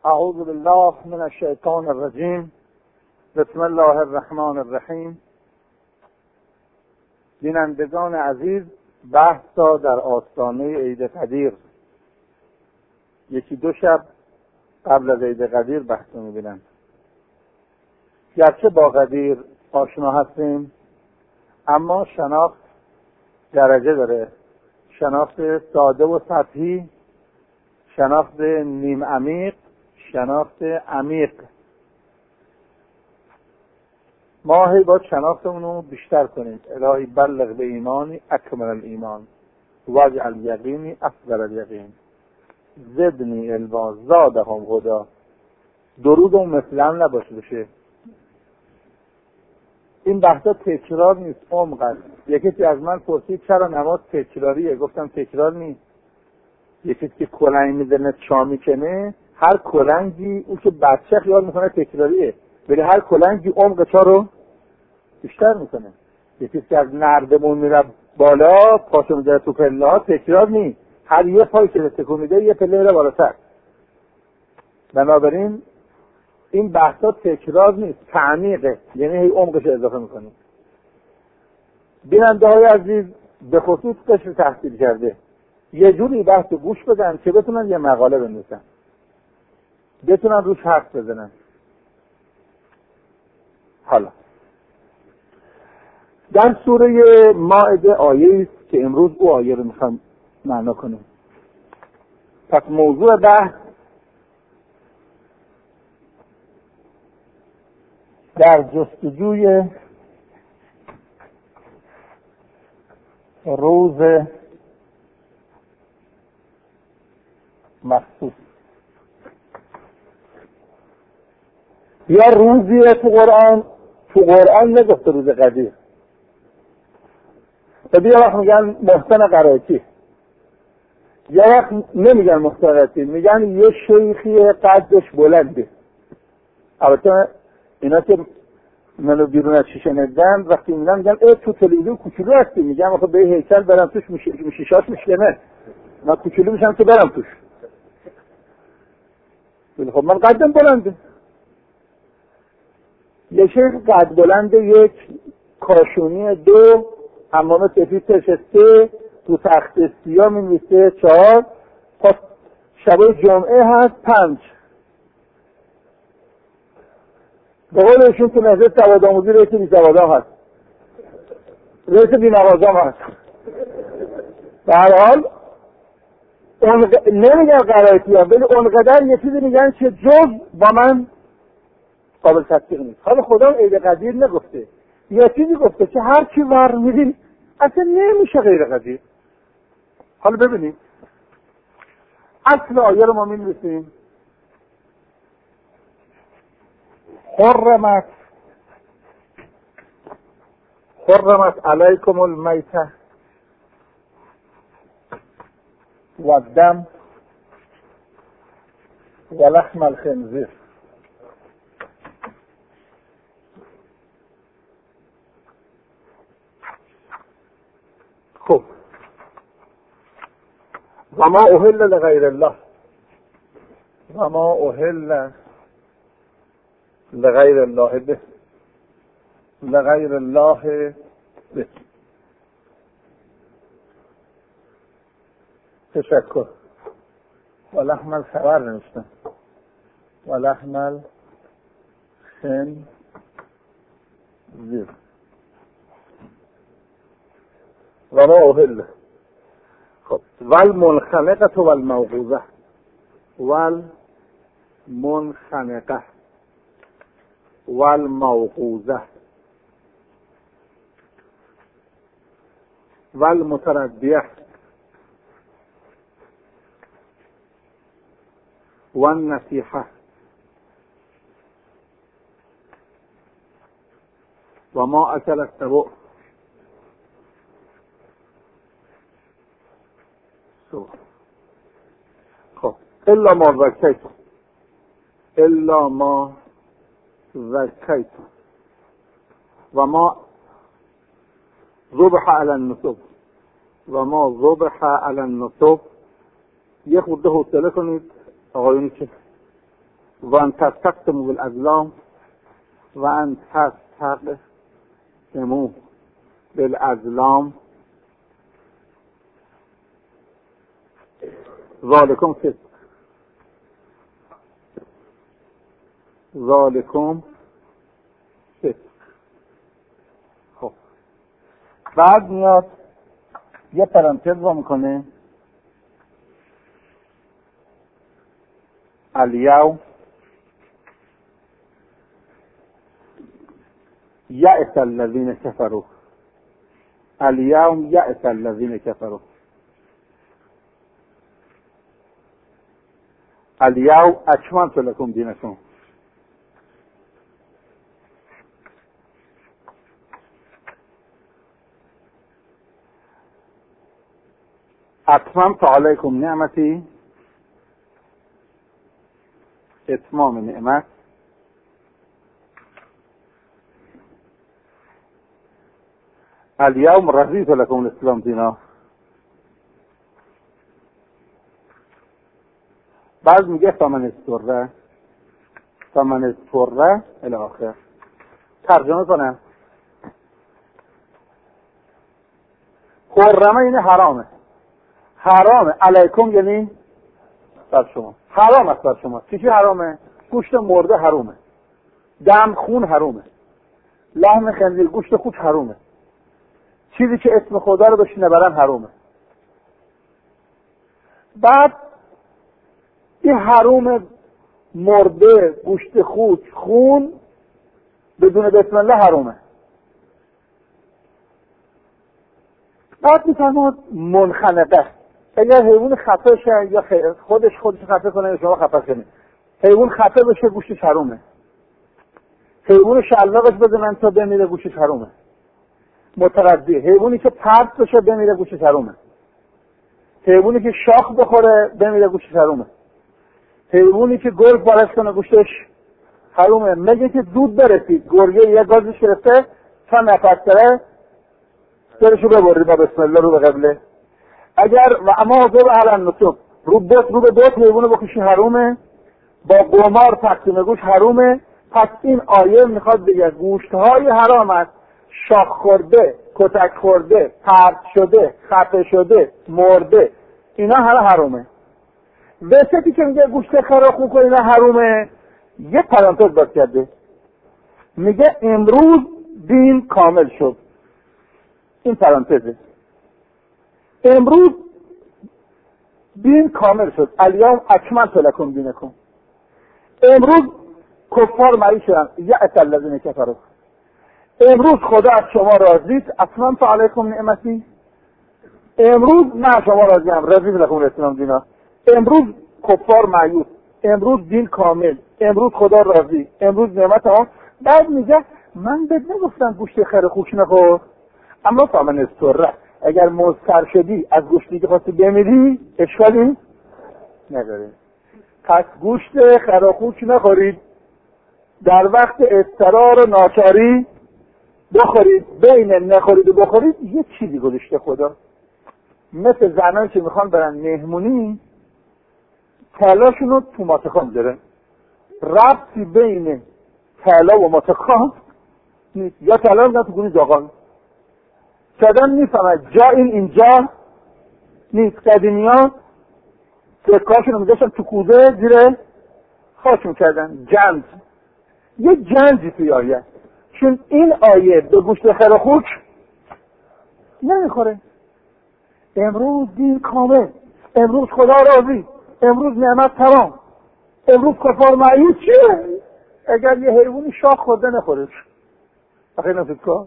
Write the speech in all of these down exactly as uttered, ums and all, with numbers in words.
اعوذ بالله من الشیطان الرجیم. بسم الله الرحمن الرحیم. بینندگان عزیز، بحثا در آستانه عید قدیر. یکی دو شب قبل از عید قدیر بحث رو می‌بینن. گرچه با قدیر آشنا هستیم، اما شناخت درجه داره. شناخت ساده و سطحی، شناخت نیم عمیق، شناخت عمیق. ما هی باید شناختمون رو بیشتر کنیم. الهی بلغ به ایمانی اکمل الایمان واجعل یقینی افضل الیقین زدنی علما زادهم هدی. درود اون مثلا نباشه بشه. این بحثا تکرار نیست، عمق است. یکی از من پرسید چرا نماز تکراریه؟ گفتم تکرار نیست. یکی که کلنگ میزنه چا میکنه، هر کلنگی اون که بچه خیال میکنه تکراریه، ولی هر کلنگی عمق چا رو بیشتر میکنه. یکی که از نردمون میره بالا پاشو میذاره تو پله ها، تکرار نیست. هر یه پای که تکون میده یه پله رو بالاتر. بنابراین این بحثا تکرار نیست، تعمیقه، یعنی هی عمقش اضافه میکنه. بیننده های عزیز، به خصوص قشر تحصیل کرده، یه جوری بحث گوش بدن که بتونن یه مقاله بنویسن، بتونن روش حرف بزنن. حالا در سوره مائده آیه است که امروز او آیه رو میخوام معنا کنیم. پس موضوع بحث در جستجوی روز مخصوص یا روزیه تو قرآن. تو قرآن نگفته روز قدیر. و یه وقت میگن محسن قرائتی، یه وقت نمیگن محسن قرائتی، میگن یه شیخی قدش بلنده. البته اینا که منو بیرون از شیشه ندن وقتی میگن میگن ای تو تلویزیون کوچولو هستی، میگم آخه به هیکل برم توش میشیشاش میشکنه، من کوچولو میشم که برم توش. ولی خب من قدم بلنده. یه شیخ قد بلنده، یک کاشونی، دو حمام سفید نشسته، تو تخت سیاه می‌نویسه، چهار پس شبای جمعه هست، پنج به قول ایشون تو نهضت سواد آموزی رئیس بی سوادان هست، رئیس بی نوازان هست. به هر حال اونق... نمیگن قرائتی هم، ولی اونقدر یه چیزی میگن که جز با من قابل تصدیق نیست. حالا خدا عید قدیر نگفته، یه چیزی گفته که هر کی ور میدین اصلا نمیشه غیر قدیر. حالا ببینیم اصل آیه رو ما می‌نویسیم. حرمت حرمت علیکم المیتة و الدم و لحم الخنزیر. خب و ما اهل لغیر الله و ما اهل لغیر الله به لغیر الله به تشکر و لحم الخبر نوشتن و لحم الخنزیر. و ما اهل. خب والمنخنقة والموقوذة والمنخنقة والموقوذة والمتردية والنصيحة وما أكل السبع. خب الا ما ذکیت الا ما ذکیت و ما ذبح علی النصب و ما ذبح علی النصب. یه خورده حوصله کنید آقایونی که وان تستقسموا بالازلام وان تستقسموا بالازلام ذالکم فسق ذالکم فسق. خب بعد میاد یه پرانتز با میکنه الیوم یأس الذین کفروا الیوم یأس الذین کفروا الیوم اکملت لکم دینکم. اتممت علیکم نعمتی، اتمام نعمت. الیوم رضیت لکم الاسلام دینا. بعد میگه فمن استره فمن استره الی آخر. ترجمه کنم. حرمه این حرامه، حرامه علیکم یعنی بر شما، حرام است بر شما. چی چی حرامه؟ گوشت مرده حرامه، دم خون حرامه، لحم خنزیر گوشت خود حرامه، چیزی که اسم خدا رو بهش نبرن حرامه. بعد این حرام مرده گوشت خود خون بدون بسم الله حرامه. بعد میفرماد منخنقه، اگر حیوان خفه شه یا خودش خودش خفه کنه یا شما خفه کنه، حیوان خفه بشه گوشتش حرامه. حیوان شلاقش بزنن تا بمیره گوشتش حرامه. متردی، حیوانی که پرت بشه بمیره گوشتش حرامه. حیوانی که شاخ بخوره بمیره گوشتش حرامه. حیوانی که گرگ بالش کنه گوشتش حرامه. مگه که زود برسید گرگه یه گازش گرفته تا نفس داره سرشو ببرید با بسم الله رو به قبله. اگر و اما حضور اهلن نصف رو بوت رو به بوت حیوانو بکشی حرومه، با قمار تقسیم گوش حرومه. پس این آیه میخواد بگه گوشتهای حرام است، شاخ خورده، کتک خورده، پرت شده، خفه شده، مرده، اینا همه حرومه. وسطی که میگه گوشت خراخ میکنه اینا حرومه، یه پرانتز باز کرده میگه امروز دین کامل شد. این پرانتزه، امروز دین کامل شد. الیوم اکملت لکم دینکم. امروز کفار مریض شدن، یأس الذین کفروا. امروز خدا از شما راضیست، اتممت علیکم نعمتی. امروز من شما راضیم، رضیت لکم الاسلام دینا. امروز کفار مایوس، امروز دین کامل، امروز خدا راضی، امروز نعمت ها. بعد میگه من بهت نگفتم گوشت خر خوک نخور، اما فمن استره، اگر مضطر شدی از گوشتی که خواستی بمیری اشکالی نداره. پس گوشت خراخوک نخورید، در وقت اضطرار و ناچاری بخورید. بین نخورید و بخورید یه چیزی گذاشته خدا. مثل زنان که میخوان برن مهمونی تلاشون رو تو ماتخان داره، ربطی بین تلا و ماتخان نیست. یا تلا رو تو گونی داغان کردن میفهمد جا این اینجا نیست. قدیمیان سکاشون رو میداشتن تو کوزه زیر خاک میکردن. جنج، یه جنجی توی آیه، چون این آیه به گوشت خراخوک نمیخوره. امروز دین کامل، امروز خدا راضی، امروز نعمت تمام، امروز کفار مایوس. چیه؟ اگر یه حیوانی شاخ خورده نخوره آخه نفید کن.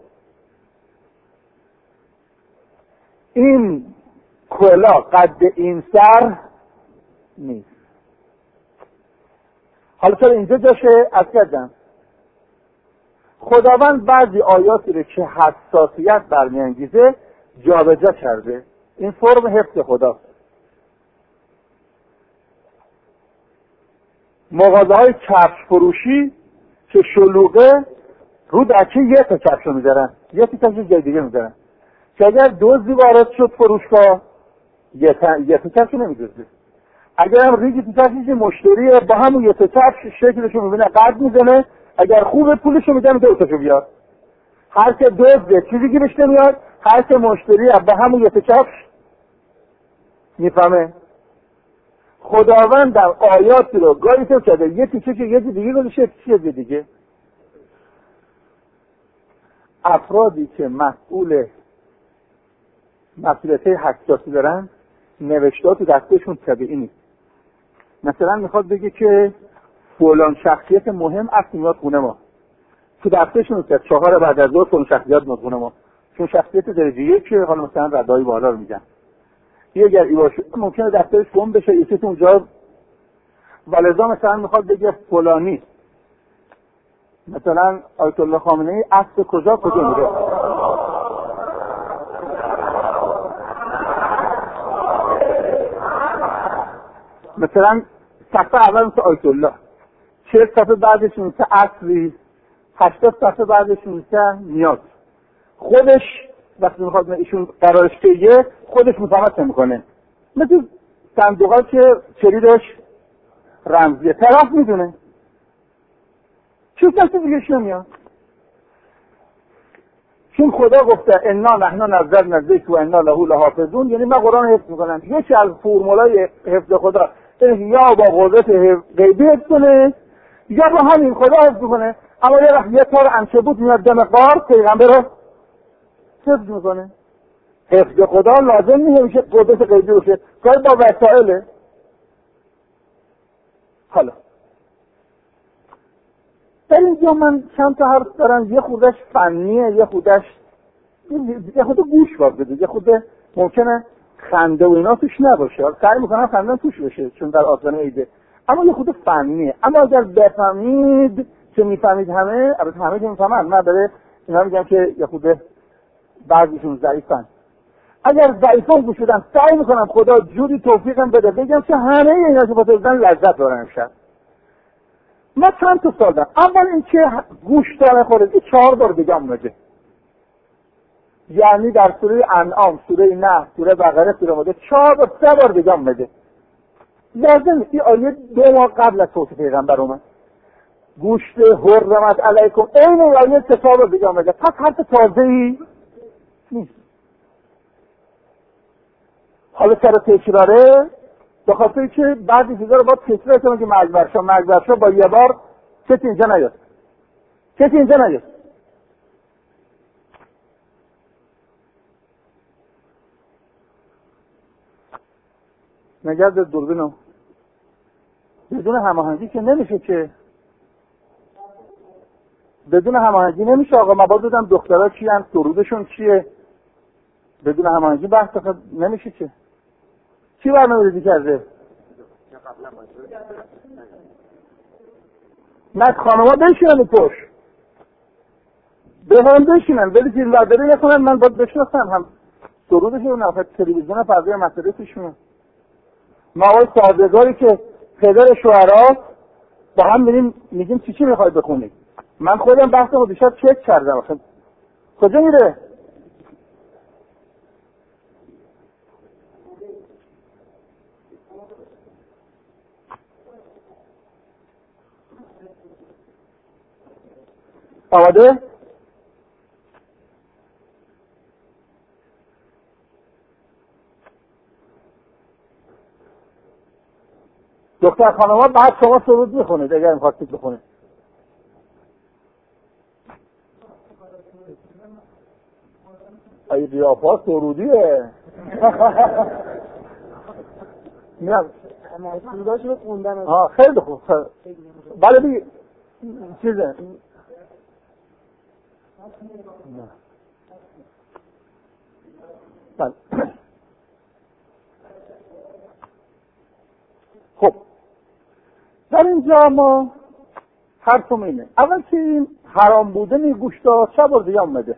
این کلا قد این سر نیست. حالا چرا اینجا جاشه از کردم خداوند بعضی آیاتی رو که حساسیت برمیانگیزه جابجا کرده. این فرم حفظ خداست. مغازه های کفش فروشی که شلوغه رو دکه یه تا کفش رو میدارن، یه تا کفش جای دیگه میدارن که اگر دزدی وارد شد فروشگاه یه تا, یه تا کفش رو نمیدوزه. اگر هم ریگی تو تشیش مشتریه با همون یه تچپ شکلشو میبینه قد میزنه، اگر خوبه پولشو میدم دو تاشو بیار. هر که دزده چیزی گیرش نمیاد، هر که مشتریه با همون یه تچپ میفهمه. خداوند در آیاتی رو گاهی تو کرده یه تیچه که یه دیگه گذاشته چیه دیگه. افرادی که مسئول مسئولیت حساسی دارن نوشته‌ها تو دستشون طبیعی نیست. مثلا میخواد بگه که فلان شخصیت مهم اصلا میاد خونه ما، تو دستشون نیست چهار بعد از ظهر فلان شخصیت میاد خونه ما، چون شخصیت درجه یک که حالا مثلا ردای بالا رو میگن. یه اگر ای باشه ممکنه دفترش گم بشه یکی تو اونجا، ولذا مثلا میخواد بگه فلانی مثلا آیت الله خامنه‌ای اصل کجا کجا میره. مثلا صفحه اول مثل آیت الله، چه صفحه بعدش مثل اصلی، هشتاد صفحه بعدش مثل نیاز. خودش وقتی میخواد ایشون قرارش بگه خودش مفاهمت نمیکنه، مثل صندوقا که کلیدش رمزیه، طرف میدونه چون کسی دیگهش نمیاد. چون خدا گفته انا نحن نزلنا الذکر و انا له لحافظون، یعنی من قرآن حفظ میکنم. یکی از فرمولای حفظ خدا یا با قدرت غیبی حفظ کنه یا با همین خدا حفظ کنه. اما یه وقت یه تار عنکبوت میاد دم غار پیغمبر رو حفظ میکنه. حفظ خدا لازم نیست میشه قدرت غیبی باشه، گاهی با وسایله. حالا در اینجا من چند تا حرف دارم، یه خودش فنیه، یه خودش یه خود گوش باید بده، یه خود ممکنه خنده و اینا توش نباشه، سعی میکنم خنده توش بشه چون در آذان عیده، اما یه خود فنیه. اما اگر بفهمید که میفهمید همه، البته همه که میفهمن، من داره اینا میگم که یه خود بعضیشون ضعیفن، اگر ضعیفان گوش بدن سعی میکنم خدا جوری توفیقم بده بگم که همه اینا که بودن لذت دارن امشب. من چند تا سال دارم. اول این که گوش دارن خورد این چهار بار بگم اومده، یعنی در سوره انعام، سوره نحل، سوره بقره، سوره مائده چهار بار سه بار بگم اومده. لازم این آیه دو ماه قبل از توسط پیغمبر اومد، گوشت حرمت علیکم، این آیه سه بار بگم اومده، پس حرف تازه‌ای نیست. حالا سر تکراره به خاطر که بعضی چیزا رو باید تکرار کنم که مرگ برشا مرگ برشا با یه بار کسی اینجا نیاد، کسی اینجا نیاد. نگرد دوربینو بدون هماهنگی که نمیشه، که بدون هماهنگی نمیشه. آقا مباد بدم دخترها چی هم درودشون چیه، بدون هماهنگی بحث نمیشه. که چی برنامه ریزی کرده؟ نه خانم‌ها بشینن پشت، بهان بشینن ولی فیلم برداری نکنن، من باید بشناسم هم درودشون نفر تلویزیون فرضی مسئله پیش میاد. ما آقای سازگاری که پدر شوهرها با هم میریم میگیم چی چی میخواید بخونید، من خودم بحثمو دیشب چک کردم. اصلا کجا میره؟ آماده؟ دکتر خانم‌ها بعد شما سرود میخونید اگر میخواستید بخونید. ای قیافه سرودیه. میام سروداشو خوندن. ها خیلی خوب. بله بگی چیزه بله. خب در اینجا ما حرفم اینه، اول که این حرام بودن گوشت چه بار دیگه اومده.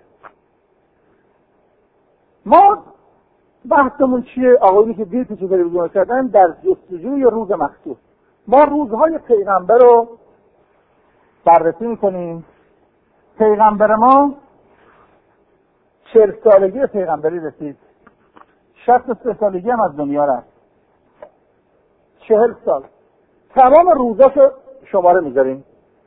ما بحثمون چیه؟ آقایونی که دیر پیش تلویزیون کردن در جستجوی روز مخصوص، ما روزهای پیغمبر رو بررسی میکنیم. پیغمبر ما چهل سالگی پیغمبری رسید، شصت و سه سالگی هم از دنیا رفت. چهل سال تمام روزاشو شماره میذاریم.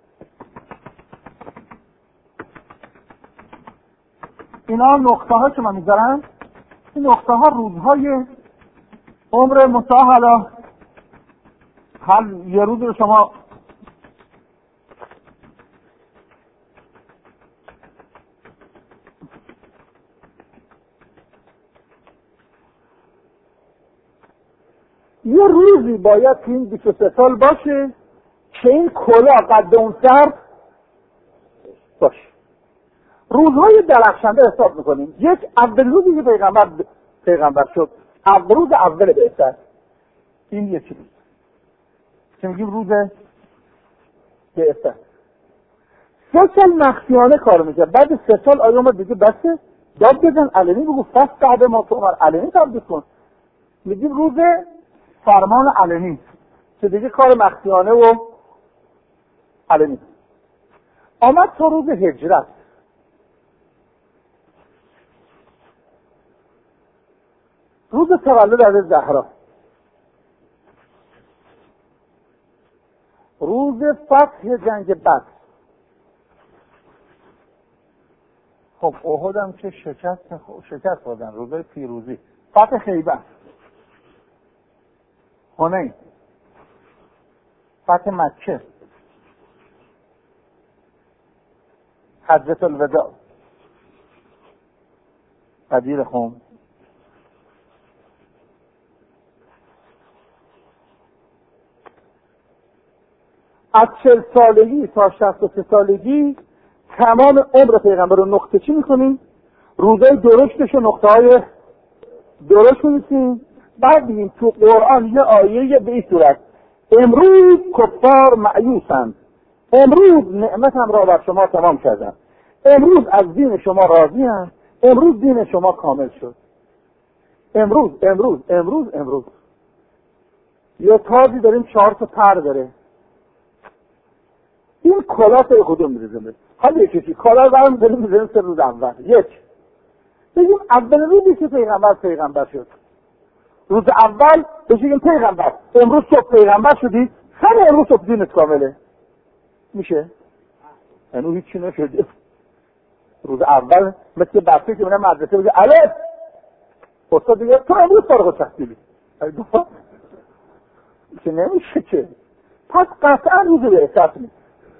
اینا نقطه ها که من میذارم، این نقطه ها روزهای عمر متاحلا. هر یه روز رو شما یه روزی باید که این بیست و سه سال باشه که این کلاه قد اون سر باشه. روزهای درخشنده حساب میکنیم. یک اول روزی که پیغمبر پیغمبر شد، اول روز اول بهتر، این یکی روز که میگیم روز بهتر. سه سال مخفیانه کار میکرد، بعد سه سال آیا اومد دیگه بسه داد بزن علنی بگو فست بعد ما تو عمر علنی تبدیل کن. میگیم روز فرمان علنی که دیگه کار مخفیانه و علنی. آمد تا روز هجرت، روز تولد از زهرا، روز فتح جنگ بدر. خب احد هم که شکست شکست خوردن، روز پیروزی، فتح خیبر، حنین، فتح مکه، حجة الوداع، غدیر خم. از چهل سالگی تا شصت و سه سالگی تمام عمر پیغمبر رو نقطه چی میکنیم؟ روزای درشتش و نقطه های درشت میسیم. بعد بگیم تو قرآن یه آیه به این صورت: امروز کفار مایوسند، امروز نعمتم را بر شما تمام کردم، امروز از دین شما راضی ام، امروز دین شما کامل شد. امروز امروز امروز امروز یه تازی داریم چهار تا پر داره. این کلاه به کدوم می‌ریزه؟ حالا یکی کلاه برام داریم می‌ذاریم سه روز اول. یک بگیم اول روزی که پیغمبر پیغمبر شد، روز اول بگیم پیغمبر امروز صبح پیغمبر شدی، همه امروز صبح دینت کامله میشه؟ یعنی هیچی نشده. روز اول مثل بچه که میره مدرسه بگه الف، استاد دیگه تو امروز فارغ التحصیلی، که نمیشه که. پس قطعا روز بهتر نیست.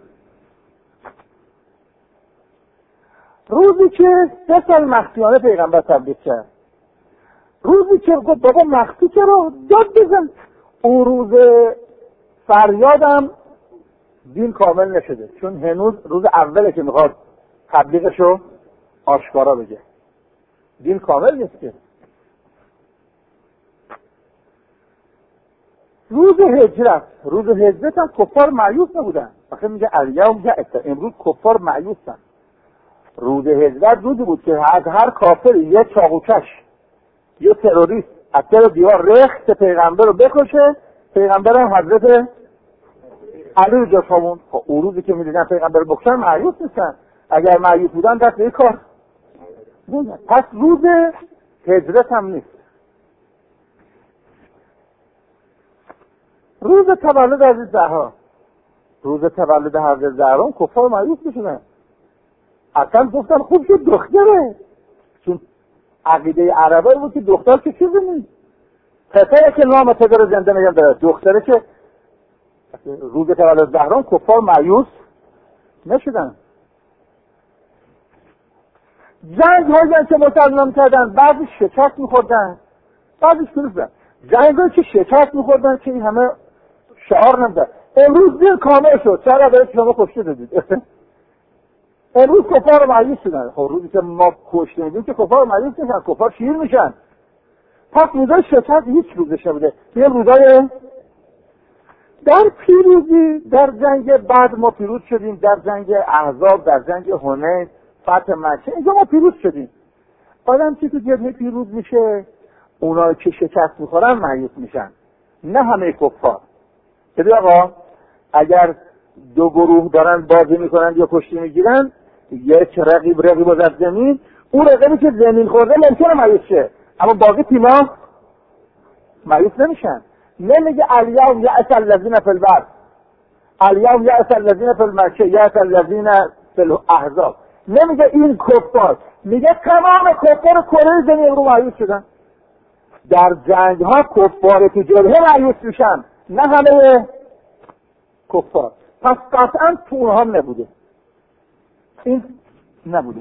روزی که سه سال مخفیانه پیغمبر تبلیغ کرد، روزی که گفت بابا مخفی چرا داد بزن، اون روز فریادم دین کامل نشده، چون هنوز روز اوله که میخواد تبلیغشو آشکارا بگه. دین کامل نیست که. روز هجرت، روز هجرت هم کفار مایوس نبودن. آخه میگه الیوم جئت، امروز کفار مایوسن. روز هجرت روزی بود که از هر کافر یه چاقوکش یه تروریست از در دیوار رخت پیغمبر رو بکشه، پیغمبر هم حضرت علی رو جا شامون. خب اون روزی که میدیدن پیغمبر رو بکشن مایوس نیستن، اگر مایوس بودن دست به کار بودن. پس روز هجرت هم نیست. روز تولد حضرت زهرا، روز تولد حضرت زهرا کفار مایوس میشدن، اصلا گفتن خوب شد دختره، چون عقیده عربه بود که دختر که چیزی نیست، پسره که نام پدر زنده نگم داره، دختره که. روز تولد زهرا کفار مایوس نشدن. جنگ هایی که مسلمان کردن بعضی شکست میخوردن، بعضی شروع جنگ هایی که شکست میخوردن که این همه شعار نمیدن. امروز دین کامل شد، چرا برای شما کشته دادید؟ امروز کفار مایوس شدن. خب روزی که ما کشته میدیم که کفار مایوس نشن، کفار شیر میشن. پس روزای شکست هیچ روزش نبوده. یه روزای در پیروزی، در جنگ بعد ما پیروز شدیم، در جنگ احزاب، در جنگ حنین، فتح مکه، اینجا ما پیروز شدیم. آدم که تو جبهه پیروز میشه، اونایی که شکست میخورن مایوس میشن، نه همه کفار. ببین آقا، اگر دو گروه دارن بازی میکنن یا کشتی میگیرن، یک رقیب رقیب از زمین، اون رقیبی که زمین خورده ممکنه مایوس شه، اما باقی تیما مایوس نمیشن. نمیگه الیوم یأس الذین فی البر، الیوم یأس الذین فی المکه، یأس الذین فی الاحزاب. نمیگه این کفار، میگه تمام کفار کره زمین امروز مایوس شدن. در جنگ ها کفار تو جبهه مایوس میشن، نه همه کفار. پس قطعا تو اونها نبوده، این نبوده.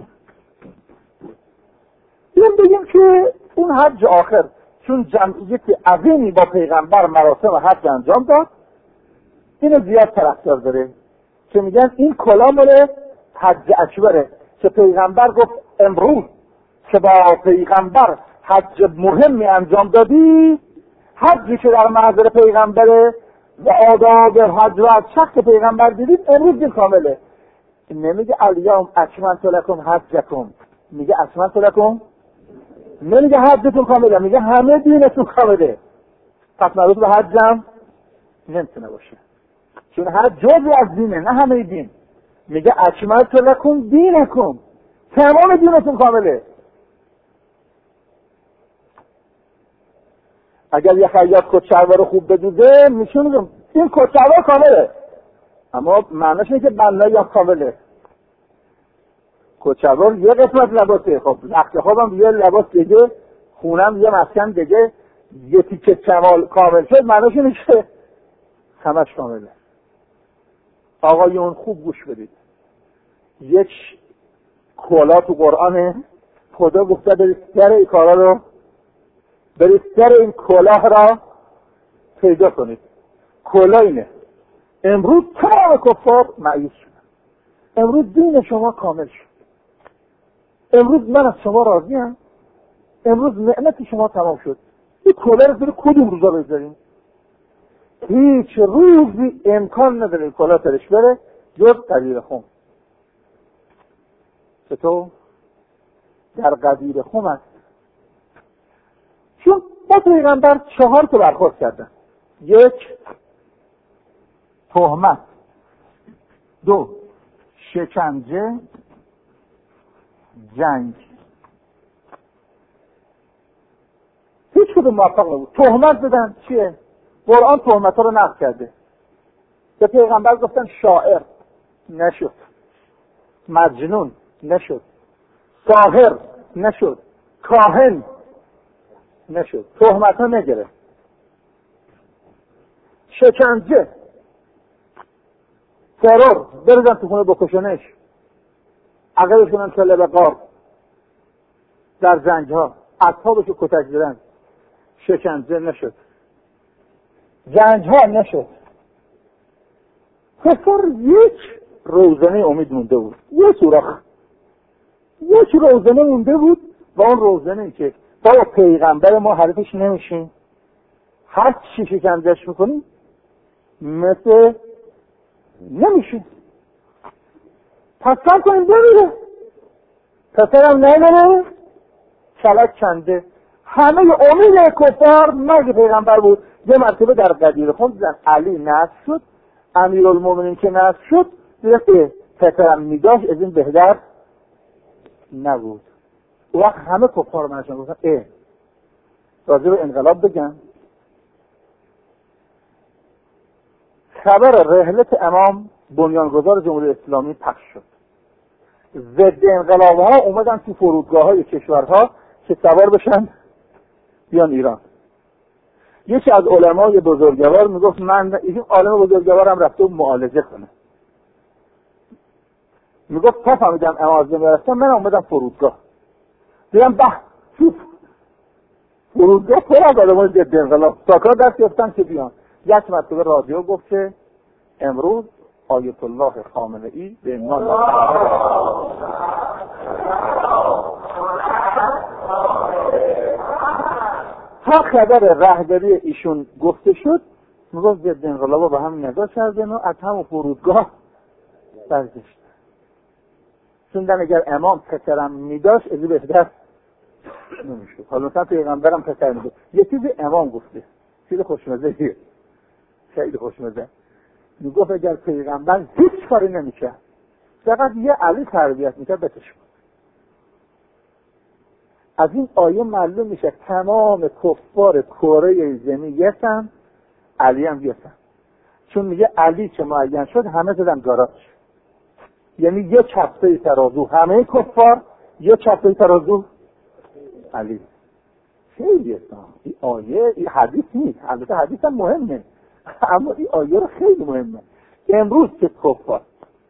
این بگیم که اون حج آخر چون جمعیت عظیمی با پیغمبر مراسم حج انجام داد، اینو زیاد طرفدار داره که میگن این کلاه مال حج اکبره که پیغمبر گفت امروز که با پیغمبر حج مهمی انجام دادی، حجی که در محضر پیغمبره و آداب حج و شخص پیغمبر دیدید، امروز دین کامله. نمیگه الیوم اکملت لکم حجکم، میگه اکملت لکم، نمیگه حجتون کامله، میگه همه دینتون کامله. پس مربوط به حج هم نمیتونه باشه، چون حج جزئی از دینه، نه همه دین. میگه اکملت لکم دینکم، تمام دینتون کامله. اگر یه خیاط کت رو خوب بدوده میشون این کت شلوار کامله، اما معنیش اینه که بنایی هم کامله. کت شلوار یه قسمت لباسه، خب رخت خوابم یه لباس دیگه، خونم یه مسکن دیگه، یه تیکه کمال کامل شد، معنیش اینه که همش کامله. آقایون خوب گوش بدید، یک کلا تو قرآنه، خدا گفته برید سر این کارا رو، برید سر این کلاه را پیدا کنید. کلاه اینه امروز تمام کفار مایوس شدن، امروز دین شما کامل شد، امروز من از شما راضیم، امروز نعمت شما تمام شد. این کلاه رو برای کدوم روزا بذاریم؟ هیچ روزی امکان نداره این کلاه ترش بره جز قدیر خم. چطور؟ در قدیر خم است، چون با پیغمبر چهار تا برخورد کردن. یک، تهمت. دو، شکنجه. جنگ. هیچ کدوم موفق نبود. تهمت بدن چیه؟ قرآن تهمت ها رو نقض کرده. به پیغمبر گفتن شاعر، نشد. مجنون، نشد. ساحر، نشد. کاهن، نشد. تهمت ها نگره. شکنجه، ترور، بردن تو خونه بکشنش، عقلش کنن کله به قار، در جنگ ها اصحابشو کتک زدن. شکنجه، نشد. جنگ ها، نشد. کفار یک روزنه امید مونده بود، یک سوراخ، یک روزنه مونده بود و اون روزنه که با پیغمبر ما حریفش نمیشیم، هر چی شکنجهش میکنیم مثل نمیشیم، پس کم کنیم بمیره، پسرم نمیره، کلک کنده. همه امید کفار مرگ پیغمبر بود. یه مرتبه در قدیر خم دیدن علی نصب شد، امیرالمومنین که نصب شد، دیدن پسرم میداشت از این بهتر نبود. اون وقت همه کفار منشان گفتن اه راجع به انقلاب بگن. خبر رحلت امام بنیانگذار جمهوری اسلامی پخش شد. ضد انقلاب ها اومدن تو فرودگاه های کشورها که سوار بشن بیان ایران. یکی از علمای بزرگوار میگفت من این عالم بزرگوارم رفته معالجه کنه، میگفت تا فهمیدم امام میرسم من اومدم فرودگاه، دیدم به چوف فرودگاه پر از آدمای ضد انقلاب، ساکا دست گرفتن که بیان. یک مرتبه رادیو گفت که امروز آیت الله خامنه‌ای به عنوان تا خبر رهبری ایشون گفته شد، میگفت ضد انقلابا به هم نگاه کردن و از همون فرودگاه برگشت. چون اگر امام پسرم میداشت ازی بهتر نمیشد. حالا مثلا پیغمبرم پسر میداشت. یه چیزی امام گفته خیلی خوشمزه، خیلی خوشمزه. میگفت اگر پیغمبر هیچ کاری نمیکرد، فقط یه علی تربیت میکرد بتش بود. از این آیه معلوم میشه تمام کفار کره زمین یسن علی هم بیاسن، چون میگه علی که معین شد همه زدن گاراژ، یعنی یه چپه ترازو همه کفار، یه چپه ترازو علی. خیلی اسلام این آیه، این حدیث نیست، البته حدیث هم مهمه، اما این آیه رو خیلی مهمه. امروز که کفار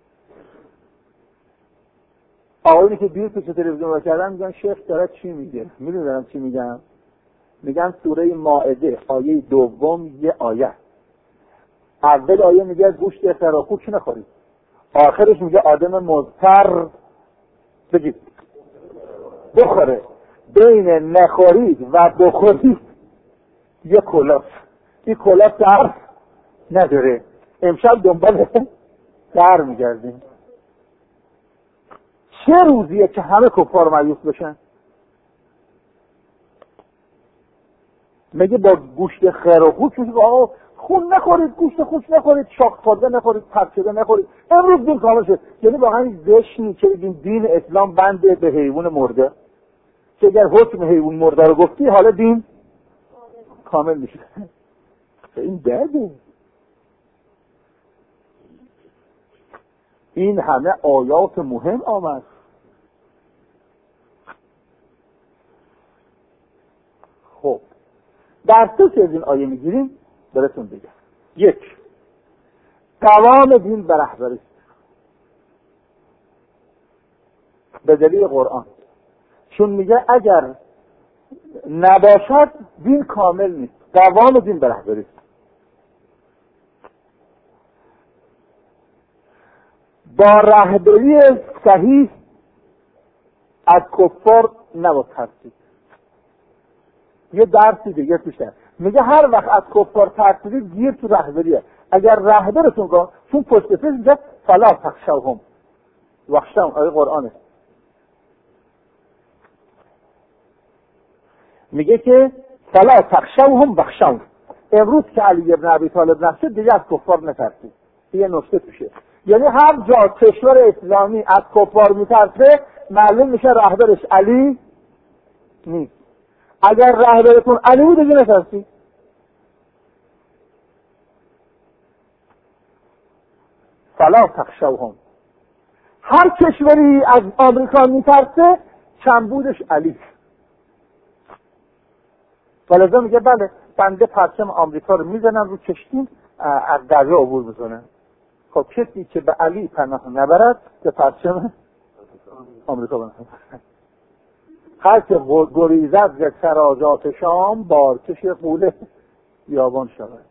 آقایونی که دیر پیش تلویزیون رو کردن میگن شیخ داره چی میگه؟ میدونی دارم چی میگم؟ میگن سوره مائده آیه دوم یه آیه، اول آیه میگه گوشت فراخور چی نخورید، آخرش میگه آدم مضطر بگید بخوره، بین نخورید و بخورید یه کلاس، این کلاس در نداره. امشب دنبال در میگردیم. چه روزیه که همه کفار مایوس بشن؟ میگه با گوشت خیر و خوش میگه آقا خون نخورید، گوشت خوش نخورید، شاخ خورده نخورید، پرد شده نخورید. امروز دین کامل شد. یعنی واقعا زشت که بگیم دین اسلام بنده به حیوان مرده، که اگر حکم حیوان مرده رو گفتی حالا دین کامل میشه. این درده. این همه آیات مهم آمد. خب در تو که از این آیه میگیریم براتون بگم. یک، قوام دین به رهبری به دلیل قرآن، چون میگه اگر نباشد دین کامل نیست. قوام دین به رهبری با رهبری صحیح از کفار نباید ترسید. یه درسی دیگه توشه میگه هر وقت از کفار ترسیدید گیر تو رهبریه. اگر رهبرتون که چون پشت پیش میگه فلا تخشوهم وخشوهم، آیه قرآنه میگه که فلا تخشوهم وخشوهم. امروز که علی ابن ابی طالب نشد دیگه از کفار نترسید. یه نکته توشه، یعنی هر جا کشور اسلامی از کفار میترسه معلوم میشه رهبرش علی نیست. اگر رهبرتون علی بود دیگه نترسید. فلا تخشوهم. هر کشوری از آمریکا میترسه چنبودش علی. ولذا میگه بله بنده پرچم آمریکا رو میزنم رو کشتیم از دریا عبور بزنن. خب کسی که به علی پناه نبرد به پرچم آمریکا بنده. هر که گریزد ز سراجات شام بارکش قوله بیابان شود.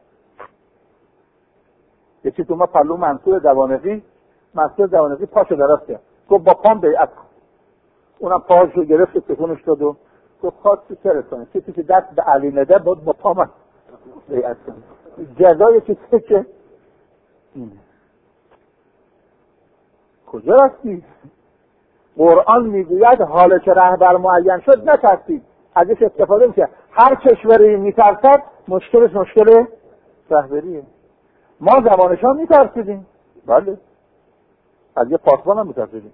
یکی تو ما پلو منصور دوانقی منصور دوانقی پاشو درست کرد، گفت با پام بیعت کن. اونم پاشو گرفت تکونش داد و گفت خواست تو سرت کنه، کسی که دست به علی نده بود با پام بیعت کنه. جزای کسی که اینه. کجا رستی؟ قرآن میگوید حالا که رهبر معین شد نترسید، ازش استفاده میشه. هر کشوری میترسد مشکلش مشکل رهبریه. ما زمانشان میترسیدیم، بله از یه پاسبان هم میترسیدیم.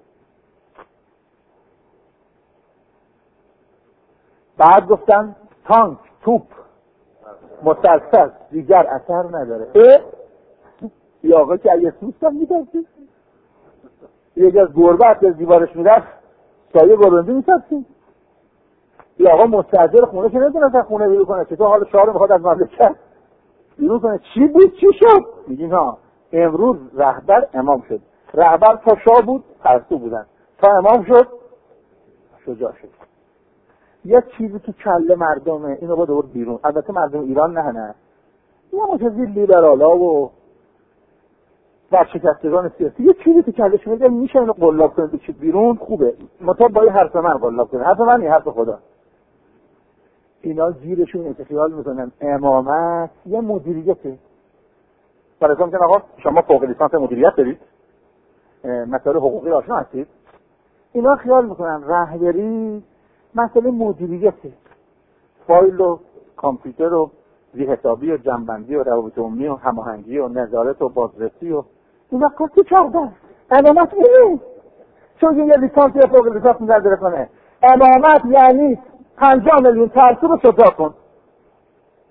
بعد گفتن تانک توپ مسلسل دیگر اثر نداره. اه یا آقا که اگه سوست هم میترسید، یکی از گربه از دیوارش میرفت سایه گربندی میترسید. یا آقا مستاجر خونه که نمیتونه خونه بیرون کنه، چطور حال شهر میخواد از مملکت بیرون کنه، چی بود چی شد؟ میگیم ها امروز رهبر امام شد. رهبر تا شاه بود ترسو بودن، تا امام شد شجاع شد. یه چیزی تو کله مردمه اینو با دور بیرون. البته مردم ایران نه نه یه مجازی لیبرالا و ورشکستگان سیاسی یه چیزی تو کلش میگه میشه اینو قلاب کنه بچید بیرون خوبه، مطابق با حرف من قلاب کنه، حرف من نیه حرف خدا. اینا زیرشون اتخیال میکنن امامت یه مدیریته. برای که آقا شما فوق لیسانس مدیریت دارید، مسائل حقوقی آشنا هستید، اینا خیال میکنن رهبری مسئله مدیریته، فایل و کامپیوتر و زی حسابی و جنبندی و روابط عمومی و هماهنگی و نظارت و بازرسی و اینا کسی چارده. امامت اینه، چون یه لیسانس یا فوق لیسانس نداره کنه. امامت یعنی پنجاه میلیون ترسو رو شجاع کن.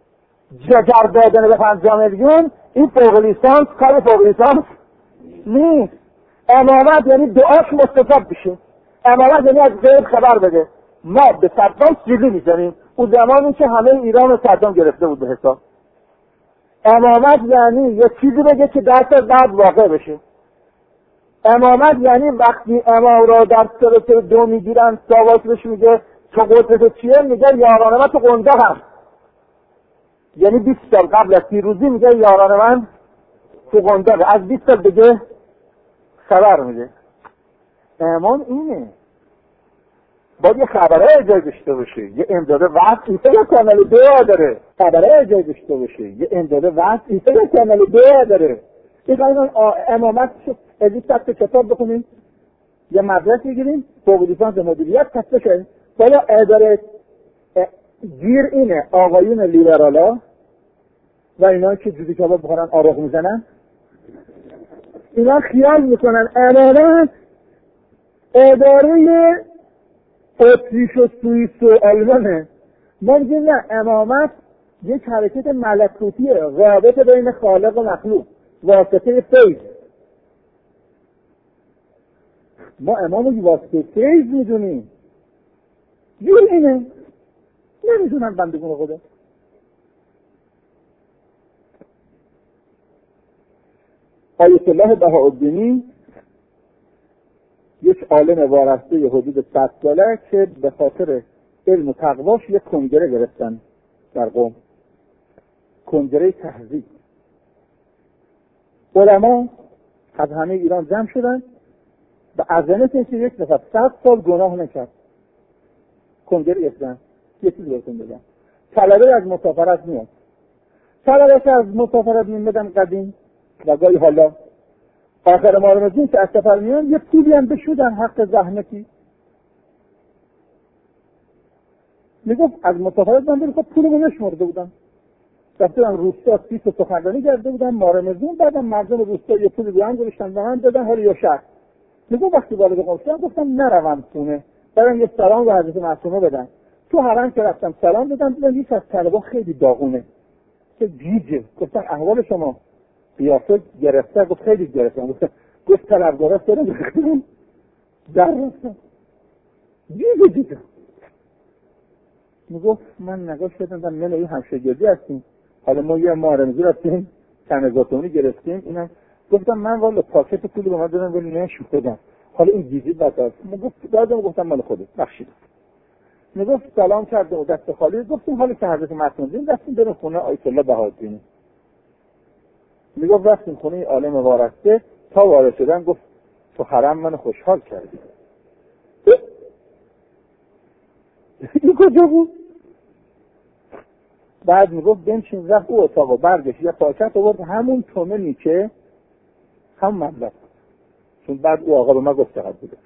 جگر دادن به پنجاه میلیون، این فوق لیسانس کار فوق لیسانس نیست. امامت یعنی دعاش مستجاب بشه. امامت یعنی از غیب خبر بده. ما به صدام سیلی میزنیم. اون زمانی که همه ایران رو صدام گرفته بود به حساب. امامت یعنی یه چیزی بگه که دست بعد واقع بشه. امامت یعنی وقتی امام را در سلسله دو میگیرن، ساواک بهش میگه تو قدرت چیه؟ میگه یاران من تو قنداق هم. یعنی بیست سال قبل از پیروزی میگه یاران من تو قنداق، از بیست سال دیگه خبر میده. امام اینه. باید یه خبره جای داشته باشه، یه امداد وقت ایسا یه کانال دعا داره، خبره جای داشته باشه، یه امداد وقت ایسا یه کانال دعا داره. این قانون امامت شد ازی سبت کتاب بخونیم، یه مدرس بگیریم، فوق لیسانس مدیریت تصفیه کنیم. بالا اداره گیر اینه، آقایون لیبرالا و اینا که جوزی کباب بخورن آراغ میزنن، اینا خیال میکنن امامت اداره اتریش و سوئیس و آلمانه. ما میگیم نه، امامت یک حرکت ملکوتیه، رابطه بین خالق و مخلوق، واسطه فیض. ما امامو واسطه فیض میدونیم. جور اینه، نمیدونن بندگون خدا. آیت الله بهاءالدینی یک عالم وارسته حدود صد ساله که به خاطر علم و تقواش یک کنگره گرفتن در قم، کنگره تهذیب. علما از همه ایران جمع شدن و عظمت این که یک نفر صد سال گناه نکرد. کنگره گرفتن. یه چیز بهتون بگم، طلبه از مسافرت میاد، طلبه که از مسافرت میمدن قدیم و گاهی حالا آخر ما رو که از سفر میان یه پولی هم بشودن حق زحمتی. میگفت از مسافرت من دارم، خب پولمو نشمرده بودم، رفتم روستا سیس و سخنرانی کرده بودم مارمزون، بعدم مردم روستا یه پول بیان گذاشتن به من دادن حالا یا شهر. میگفت وقتی وارد قم شدم گفتم نروم خونه، برم یه سلام به حضرت معصومه بدم. تو حرم که رفتم سلام دادم، دیدم یک از طلبا خیلی داغونه که گیجه. گفتم احوال شما؟ قیافه گرفته. گفت خیلی گرفتم. گفت گفت طلبگارا سره بخیرم در رفتم گیجه دیدم. میگفت من نگاه شدم در من این همشگردی هستیم، حالا ما یه مارمزی رفتیم تنگاتونی گرفتیم. اینم گفتم من والا پاکت پولی به من دادم ولی نشون دادم، حالا این گیجی بد است. میگفت دادم، گفتم مال خودت بخشید. میگفت سلام کرده و دست خالی. گفتیم حالا که حضرت معصوم دین رفتیم بریم خونه آیت الله بهاءالدینی. میگفت رفتیم خونه عالم وارسته، تا وارد شدن گفت تو حرم منو خوشحال کردی. این کجا بود؟ بعد میگفت بنشین، رفت او اتاقو برگشت یه پاکت آورد همون تومنی که هم مبلغ، چون بعد او آقا به ما گفت چقدر بوده.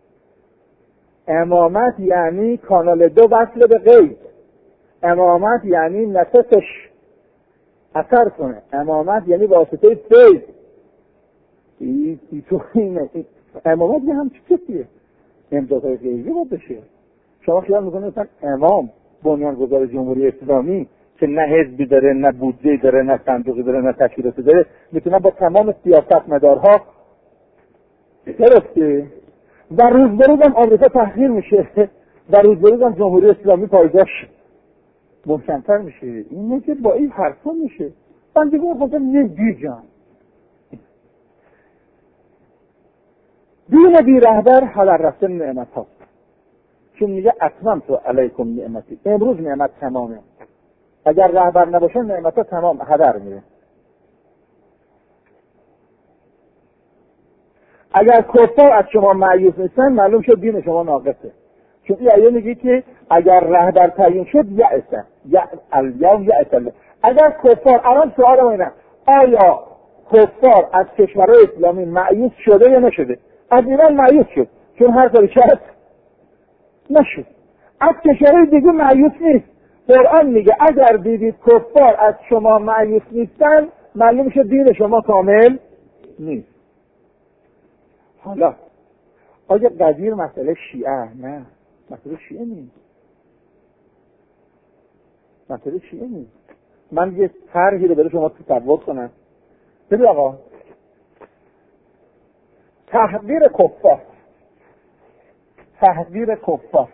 امامت یعنی کانال دو وصل به غیب. امامت یعنی نفسش اثر کنه. امامت یعنی واسطه فیض. این تو اینه. امامت یه همچی کسیه، امدادهای غیبی بود بشه. شما خیال میکنه مثلا امام بنیانگذار جمهوری اسلامی که نه حزبی داره، نه بودجه داره، نه صندوقی داره، نه تشکیلاتی داره، میتونه با تمام سیاست مدارها گرفته و روز به روز هم آمریکا تحقیر میشه و روز به روز هم جمهوری اسلامی پایگاهش محکم‌تر میشه. اینه که با این حرفا میشه. من دیگه خودم نمیگم دین بی رهبر حلال رفتن نعمت ها، چون میگه اتممت علیکم نعمتی، امروز نعمت تمامه. اگر رهبر نباشه نعمت ها تمام هدر میره. اگر کفار از شما مایوس نیستن معلوم شد دین شما ناقصه، چون این آیه میگه که اگر رهبر تعیین شد یأسه یا الیوم یأس. اگر کفار، الان سوال ما اینه آیا کفار از کشورهای اسلامی مایوس شده یا نشده؟ از ایران مایوس شد چون هر کاری کرد نشد. از کشورهای دیگه مایوس نیست. قرآن میگه اگر دیدید کفار از شما مایوس نیستن معلوم شد دین شما کامل نیست. حالا آیا قدیر مسئله شیعه؟ نه، مسئله شیعه نیست. مسئله شیعه نیست. من یه طرحی رو برای شما تصور کنم. ببین آقا، تحقیر کفار، تحقیر کفار،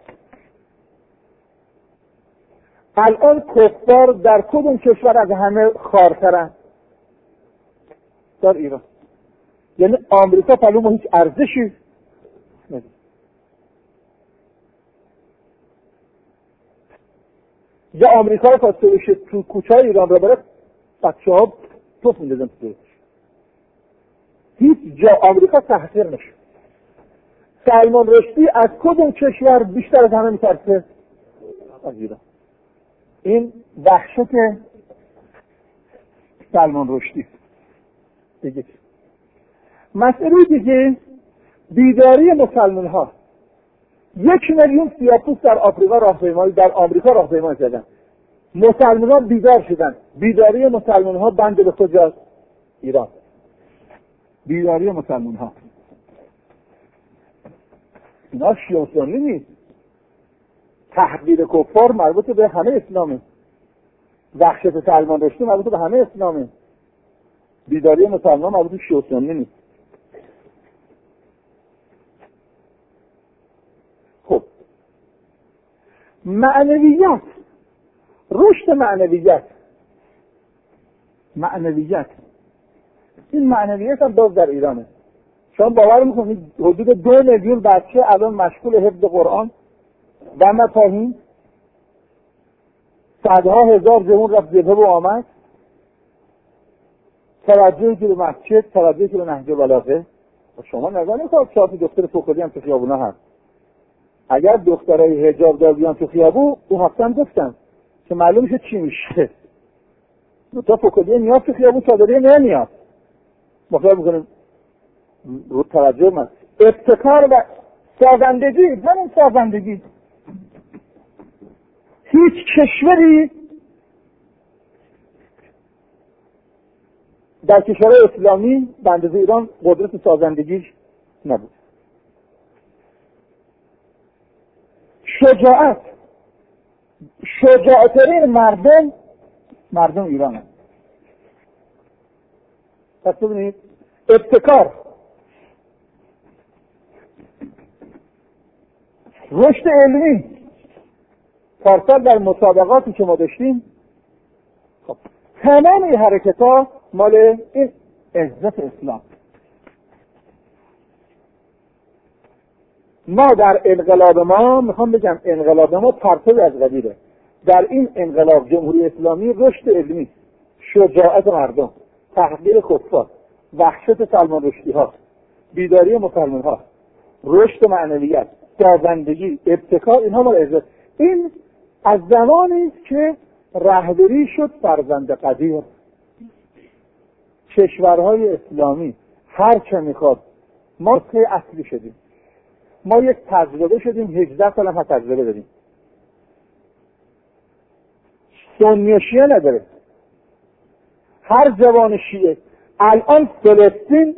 الان کفار در کدوم کشور از همه خارترن؟ در ایران. یعنی آمریکا پلوم هیچ ارزشی نداره. یا آمریکا رو خواسته بشه تو کوچه ایران رو بره، بچه ها توف میدازن تو دلش. هیچ جا آمریکا تحقیر نشه. سلمان رشدی از کدوم کشور بیشتر از همه میترسه؟ از ایران. این وحشت سلمان رشدی. دیگه مسئله دیگه بیداری مسلمان ها. یک میلیون سیاه‌پوست در آفریقا راهپیمایی، در آمریکا راهپیمایی کردن. مسلمان ها بیدار شدن. بیداری مسلمان ها بند به کجاست؟ ایران. بیداری مسلمان ها. اینا شیعه و سنی نیست. تحقیر کفار مربوط به همه اسلامه. وحشت سلمان رشدی مربوط به همه اسلامه. بیداری مسلمان مربوط به شیعه و سنی نیست. خب معنویت، رشد معنویت، معنویت این معنویت هم باز در ایرانه. شما باور میکنید حدود دو میلیون بچه الان مشغول حفظ قرآن و مفاهیم، صدها هزار جوان رفت جبهه و آمد، توجهی که به مسجد، توجهی که به نهج بلاغه. شما نگاه که چهار تا دختر فوق‌العاده هم تو خیابونا هست. اگر دخترای حجاب دار بیان تو خیابون، اون هفتم گفتم که معلوم میشه چی میشه. دو تا فوق‌العاده میاد تو خیابون، چادری نمیاد. مخاطب میکنه رو توجه من. ابتکار و سازندگی، همین سازندگی. هیچ کشوری در کشور اسلامی به اندازه ایران قدرت سازندگیش نبود. شجاعت، شجاعترین مردم مردم ایران هست. پس ببینید ابتکار، رشد علمی، پارسال در مسابقاتی که ما داشتیم، خب تمام این حرکت ها مال این عزت اسلام. ما در انقلاب ما، میخوام بگم انقلاب ما پرتو از قدیره. در این انقلاب جمهوری اسلامی رشد علمی، شجاعت مردم، تحقیر کفار، وحشت سلمان رشدی ها، بیداری مسلمان ها، رشد معنویت، سازندگی، ابتکار، اینها مال عزت. این از زمانی است که رهبری شد فرزند قدیر. کشورهای اسلامی هر چه میخواد، ما سه اصلی شدیم. ما یک تجربه شدیم، هجده سال هم تجربه داریم. سنی و شیعه نداره. هر جوان شیعه الان فلسطین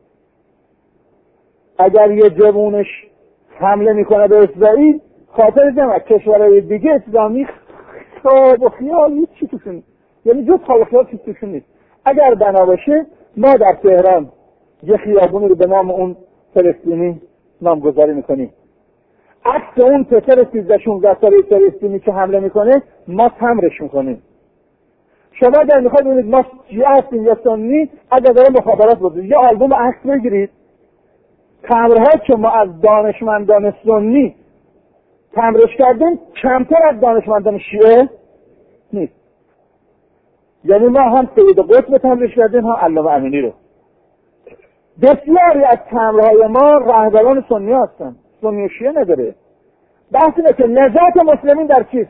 اگر یه جوانش حمله میکنه به اسرائیل، خاطر جمع کشورهای دیگه اسلامی خواب و خیال هیچ چی توشون، یعنی جز خواب و خیال چی توشون نیست. اگر بنا باشه ما در تهران یه خیابونی رو به نام اون فلسطینی نامگذاری میکنیم. عکس اون پسر سیزده شانزده ساله فلسطینی که حمله میکنه ما تمرش میکنیم. شما اگر میخواید ببینید ما شیعه هستیم یا سنی، اگر داره مخابرات بودید یه آلبوم عکس بگیرید، تمرها که ما از دانشمندان سنی تمرش کردیم کمتر از دانشمندان شیعه نیست. یعنی ما هم سید قطب تمرش کردیم، هم علامه امینی رو. بسیاری از تمرهای ما رهبران سنی هستن، سنی و شیعه نداره. بحث اینه که نجات مسلمین در چیست؟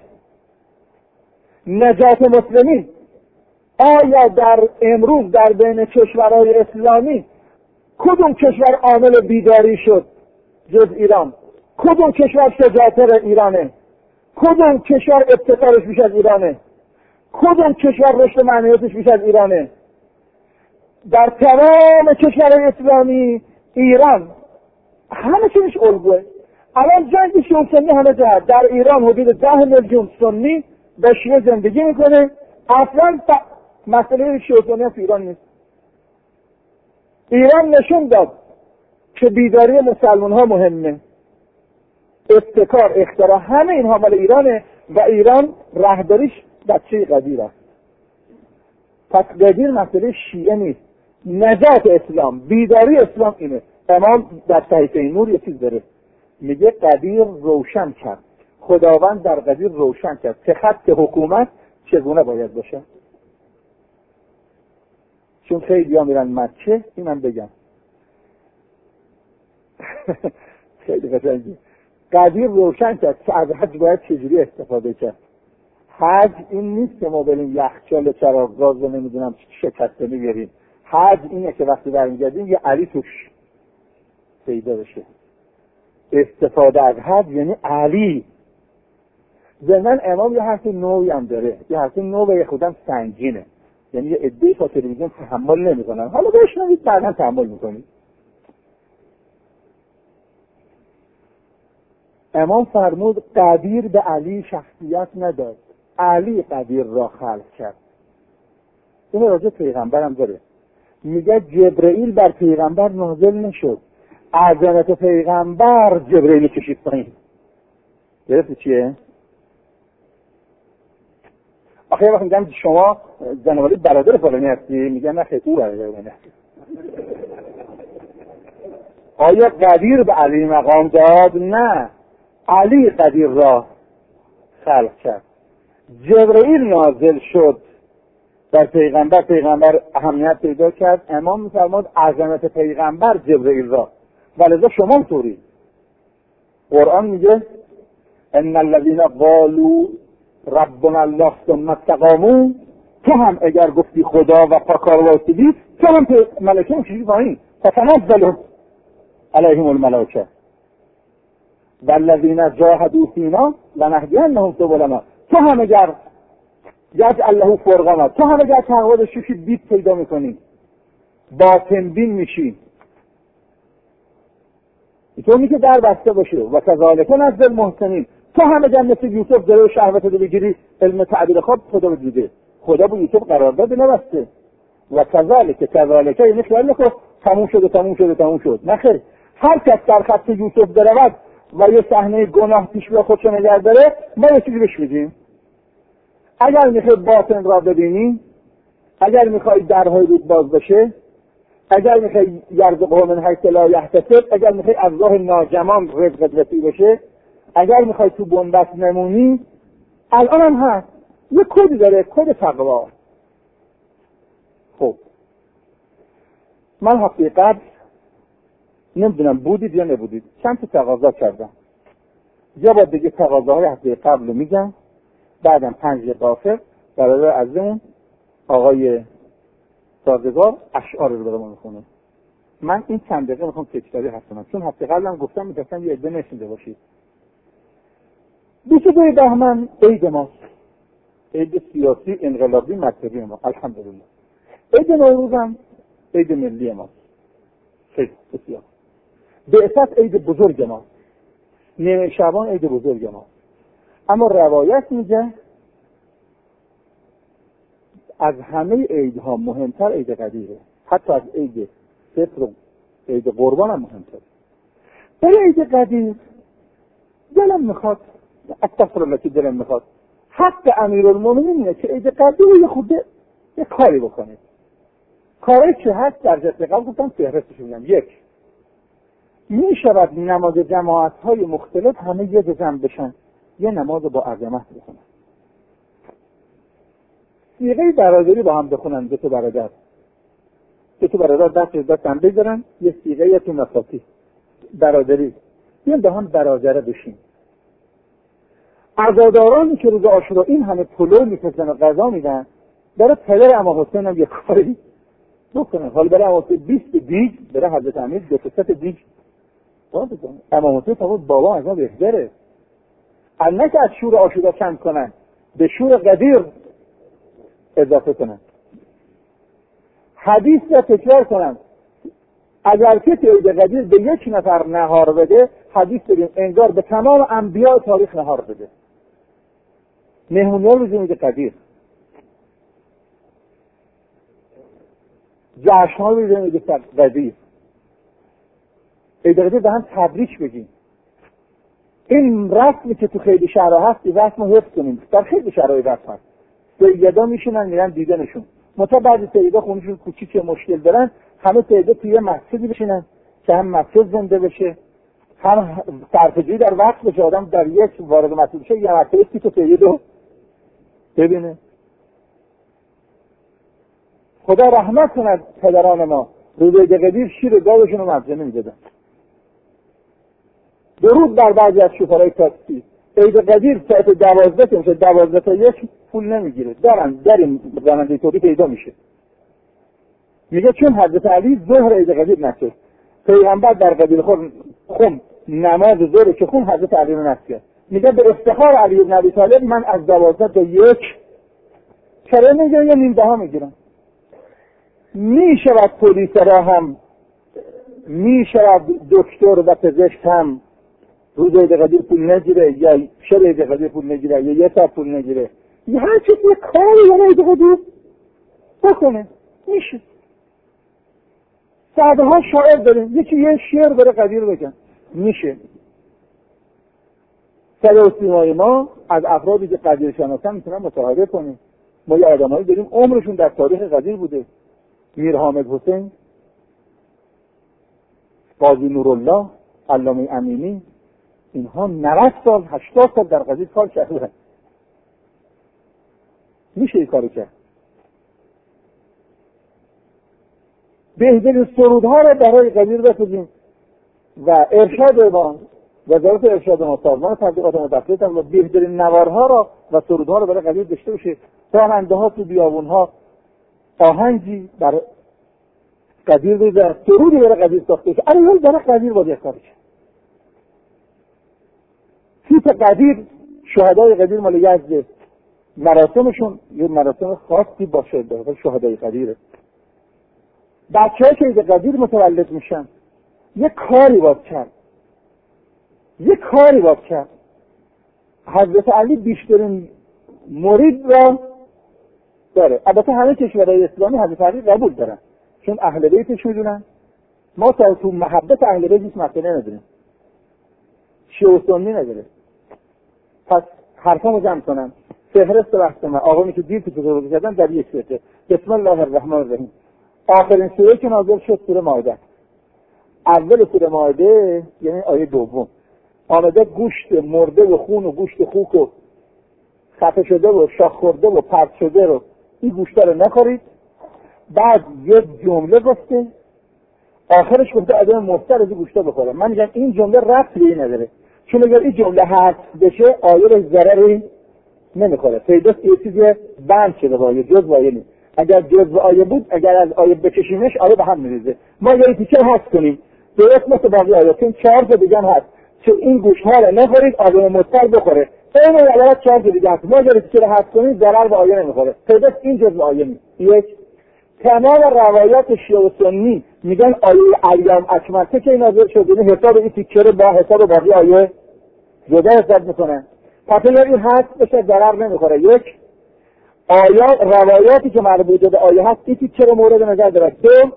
نجات مسلمین آیا در امروز در بین کشورهای اسلامی کدوم کشور عامل بیداری شد جز ایران؟ کدوم کشور شجاعتر ایرانه؟ کدوم کشور ابتکارش بیش از ایرانه؟ کدوم کشور رشد معنویاتش بیش از ایرانه؟ در تمام کشورهای اسلامی ایران همه چیزش الگوه. الان جنگ شیعه سنی همه جهت. در ایران حدود ده میلیون سنی به شیعه زندگی میکنه، اصلا مسئله شیطانی تو ایران نیست. ایران نشون داد که بیداری مسلمان ها مهمه، ابتکار، اختراع، همه اینها مال ایرانه و ایران رهبریش بچه قدیر است. پس قدیر مسئله شیعه نیست، نجات اسلام، بیداری اسلام اینه. امام در صحیفه نور یه چیز داره میگه قدیر روشن کرد، خداوند در قدیر روشن کرد که خط حکومت چگونه باید باشه. چون خیلی ها میرن مکه، اینم بگم خیلی قشنگه، قدیر روشن کرد که از حج باید چجوری استفاده کرد. حج این نیست که ما بریم یخچال چراغ‌گاز رو نمیدونم شکسته میگیریم. حج اینه که وقتی برمیگردیم یه علی توش پیدا بشه. استفاده از حج یعنی علی. ضمن امام یه حرف نوعی هم داره، یه حرف نوع و یه خودم سنگینه، یعنی یه عده‌ای تا تلویزیون تحمل نمیکنن. حالا بشنوید بعدا تحمل میکنید. امام فرمود قدیر به علی شخصیت نداد، علی قدیر را خلق کرد. این راجع پیغمبرم داره، میگه جبرئیل بر پیغمبر نازل نشد، عظمت پیغمبر جبرئیل کشید پایین. گرفتی چیه؟ آخه یه وقت میگم شما زنوالی برادر فلانی هستی، میگن نه خیلی او برادر منه. آیا قدیر به علی مقام داد؟ نه، علی قدیر را خلق کرد. جبرئیل نازل شد در پیغمبر، پیغمبر اهمیت پیدا کرد. امام می‌فرماد عظمت پیغمبر جبرئیل را، ولذا شما طوری. قرآن میگه ان الذين قالوا ربنا الله ثم استقاموا، تو هم اگر گفتی خدا و پاکار واسطی، تو هم ملائکه میشی پایین، فتنزل علیهم الملائکه والذین جاهدوا فینا لنهدینهم سبلنا. تو هم اگر یجعل له فرقانا، تو هم اگر تقوا داشتی که دید پیدا میکنی، باطن بین میشی، اینطوری که در بسته باشه. و کذالک نجزی المحسنین، تو هم اگر مثل یوسف داره شهوت رو بگیری، علم تعبیر خواب خدا رو دیده، خدا با یوسف قرارداد نبسته. و کذالک کذالک یعنی خیال نکن تموم شده تموم شده تموم شد، نخیر. هر کس در خط یوسف برود و یه صحنه گناه پیش به خودش نگه داره، ما یه چیزی بهش میگیم. اگر میخوای باطن را ببینی، اگر میخوای درهای رود باز بشه، اگر میخوای یرزقه من حیث لا یحتسب، اگر میخوای از راه ناجمان رزقت رسید بشه، اگر میخوای تو بنبست نمونی، الان هم هست یه کدی داره، کد تقوا. خب من هفته قبل نمیدونم بودید یا نبودید، چند تا تقاضا کردم. یا باید بگه تقاضاهای هفته قبل رو میگم، بعدم پنج قافر برای عزیزمون آقای سازگار اشعار رو برام میخونه. من این چند دقیقه میخوام تکراری حرف کنم، چون هفته قبلم گفتم می‌خواستم یه عده نشینده باشید. بیست و دو بهمن عید ماست، عید سیاسی انقلابی مذهبی ما، الحمدلله. عید نوروز هم عید ملی ماست، خیلی بسیار. بعثت عید بزرگ ماست، نیمه شعبان عید بزرگ ماست. اما روایت میگه از همه عیدها مهمتر عید قدیره، حتی از عید فطر و عید قربان هم مهمتر. برای عید قدیر دلم میخواد، استغفر الله که دلم میخواد، حق امیرالمومنین اینه که عید قدیر یه خورده یه کاری بکنید. کاری که هست در جلسه قبل گفتم فهرستش میگم. یک، میشود نماز جماعت های مختلف همه یه جمع بشن، یه نماز با عظمت بخونن، صیغه برادری با هم بخونن، دو تا برادر دو تا برادر دست از دست هم بگیرن، یه صیغه یه تو مفاتی برادری، بیان با هم برادره بشین. عزادارانی که روز عاشورا این همه پلو میفرستن و غذا میدن، برای پدر امام حسین هم یه کاری بکنن. حالا برای امام حسین بیست دیگ، برای حضرت امیر دو تا ست دیگ بکنن. امام حسین تا بابا از ما بهتره. نه که از شور عاشورا کم کنن، به شور قدیر اضافه کنن. حدیث را تکرار کنن. اگر کسی عید قدیر به یک نفر نهار بده، حدیث بگیم انگار به تمام انبیاء تاریخ نهار بده. مهمونی ها روز عید قدیر جشن ها رو میگه قدیر، عید قدیر به هم تبریک بگیم. این رسمی که تو خیلی شهرها هست این رسم رو حفظ کنیم. در خیلی شهرهای رسم هست سیدا میشینن میرن دیدنشون، متا بعضی سیدا خونشون کوچیک مشکل دارن، همه سیدا توی مسجدی بشینن که هم مسجد زنده بشه، هم صرفه‌جویی در وقت بشه، آدم در یک وارد مسجد بشه یه مرتبه سی تا سیدو ببینه. خدا رحمت کند پدران ما، روز عید قدیر شیر و گاوشون رو مزرعه می‌دادن. درود بر بعضی از شوفرهای تاکسی، عید قدیر ساعت دوازده که میشه دوازده تا یک پول نمیگیره، دارن در این راننده توبی پیدا میشه. میگه چون حضرت علی ظهر عید قدیر نشد، پیغمبر در قدیر خون خون نماز ظهر که خون حضرت علی رو نشد. میگه به افتخار علی بن ابی طالب من از دوازده تا یک چرا میگه یا نیم دهم میگیرم. میشود پلیس را هم، میشود دکتر و پزشک هم روز عید قدیر پول نگیره یا شب عید قدیر پول نگیره یا یه ساعت پول نگیره، یه هر چیز یه کاری یا عید قدیر بکنه میشه. ساده ها شاعر داریم، یکی یه شعر داره قدیر بکن میشه. صدا و سیمای ما از افرادی که قدیر شناسن میتونن مشاهده کنیم. ما یه آدمایی داریم عمرشون در تاریخ قدیر بوده، میر حامد حسین، قاضی نورالله، علامه امینی، اینها نود سال هشتاد سال در قدیر کار کرده. میشه این کارو کرد. بهترین سرودها را برای قدیر بسازیم و ارشاد ما وزارت ارشاد ما سازمان تبلیغات مدخلیت هم بهترین نوارها را و سرودها را برای قدیر داشته باشه. راننده ها تو بیابونها آهنگی برای قدیر بزن، سرودی برای قدیر ساخته باشه. الان برای قدیر باید یک کاری کرد. تیپ قدیر، شهدای قدیر مال یزده، مراسمشون یه مراسم خاصی باشه داره، شهدای قدیره. بچه‌ها که عید قدیر متولد میشن یه کاری باید کرد، یه کاری باید کرد. حضرت علی بیشترین مرید را داره. البته همه کشورهای اسلامی حضرت علی قبول دارن چون اهل بیتش میدونن. ما تا تو محبت اهل بیت هیچ مسئله نداریم، شیعه و سنی نداره. پس حرفامو جمع کنم. فهرست بحث من آقایی که دیر تو بزرگ کردن در یک سوره. بسم الله الرحمن الرحیم. آخرین سوره که نازل شد سوره مائده. اول سوره مائده یعنی آیه دوم آمده گوشت مرده و خون و گوشت خوک و خفه شده و شاخ خورده و پرت شده رو این گوشتا رو نخورید. بعد یک جمله گفته آخرش گفته آدم مفتر از این گوشتا بخوره. من میگم این جمله ربطی به این نداره، چون اگر این جمله حذف بشه آیه رو ضرری نمیخوره. پیداست یه چیزی بند شده با آیه، جز آیه نیست. اگر جز آیه بود اگر از آیه بکشیمش آیه به هم میریزه. ما یه تیکه حذف کنیم درست مثل باقی آیات، چون چهار تا دیگه هست که این گوشت‌ها رو نخورید آدم مفتر بخوره. این عبارت چهار تا دیگه هست. ما اگر تیکه رو حذف کنیم ضرر به آیه نمیخوره. پیداست این جز آیه نیست. یک تمام روایات شیعه و سنی میگن آیه ایام اکملته که نازل شده این حساب این تیکه رو با حساب باقی آیه جدا حساب میکنن. پس اگر این حذف بشه ضرر نمیخوره. یک آیات روایاتی که مربوط به آیه هست این تیکه رو مورد نظر داره. دو